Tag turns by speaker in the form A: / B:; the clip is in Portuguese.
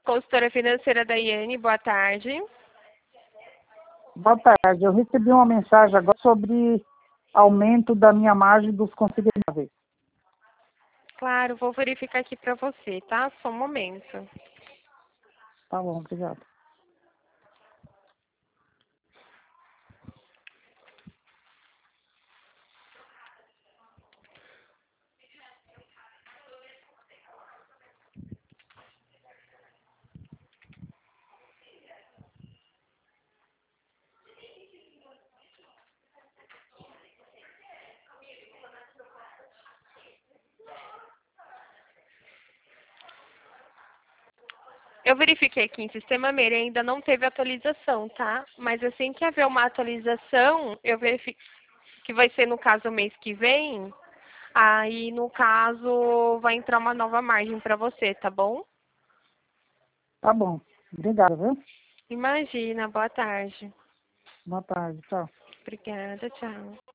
A: Consultora financeira da Iane, boa tarde.
B: Boa tarde. Eu recebi uma mensagem agora sobre aumento da minha margem dos consignáveis.
A: Claro, vou verificar aqui para você, tá? Só um momento.
B: Tá bom, obrigado.
A: Eu verifiquei aqui em sistema Meire, ainda não teve atualização, tá? Mas assim que haver uma atualização, eu verifico que vai ser no caso o mês que vem. Aí, no caso, vai entrar uma nova margem para você, tá bom?
B: Tá bom. Obrigado, viu?
A: Imagina, boa tarde.
B: Boa tarde, tchau.
A: Obrigada, tchau.